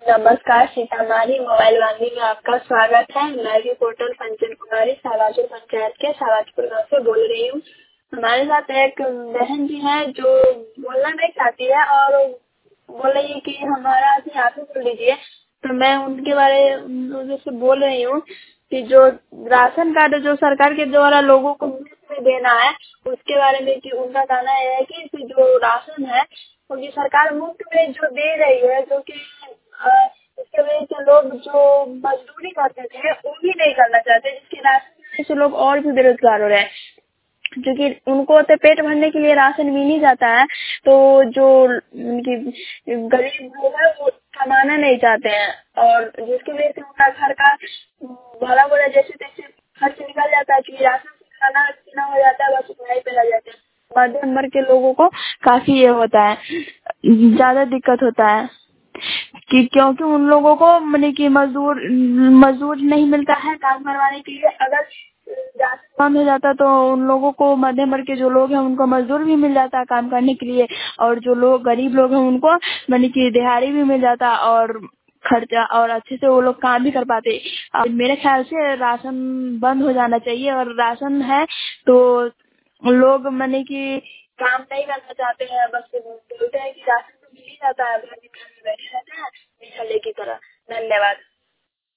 नमस्कार, सीतामढ़ी मोबाइल वाणी में आपका स्वागत है। मैं भी पोर्टल पंचन कुमारी सालाजपुर पंचायत के सालाजपुर गाँव से बोल रही हूँ। हमारे साथ एक बहन जी है जो बोलना नहीं चाहती है और बोल रही है कि हमारा आप ही बोल दीजिए। तो मैं उनके बारे से बोल रही हूँ कि जो राशन कार्ड जो सरकार के द्वारा लोगों को मुफ्त में देना है उसके बारे में कि उनका कहना है कि जो राशन है क्योंकि सरकार मुफ्त में जो दे रही है जो कि इसके वजह से लोग जो मजदूरी करते थे वो भी नहीं करना चाहते, जिसके राशन से लोग और भी बेरोजगार हो रहे हैं क्योंकि उनको तो पेट भरने के लिए राशन मिल ही जाता है। तो जो उनकी गरीब लोग है वो कमाना नहीं चाहते हैं और जिसकी वजह से उनका घर का भला बुरा जैसे तैसे खर्च निकल जाता है क्योंकि राशन से खाना पीना हो जाता है, बस उतना ही पे लग जाते हैं। मध्यम वर्ग के लोगों को काफी ये होता है, ज्यादा दिक्कत होता है कि क्योंकि उन लोगों को माने कि मजदूर नहीं मिलता है काम करवाने के लिए। अगर काम हो जाता तो उन लोगों को मध्यम वर्ग के जो लोग हैं उनको मजदूर भी मिल जाता है काम करने के लिए, और जो लोग गरीब लोग हैं उनको माने कि दिहाड़ी भी मिल जाता और खर्चा और अच्छे से वो लोग काम भी कर पाते। और मेरे ख्याल से राशन बंद हो जाना चाहिए और राशन है तो लोग माने कि काम नहीं करना चाहते हैं, बस बोलते हैं कि राशन तो मिल ही जाता है, घर में बैठे रहते हैं निठल्ले की तरह। धन्यवाद।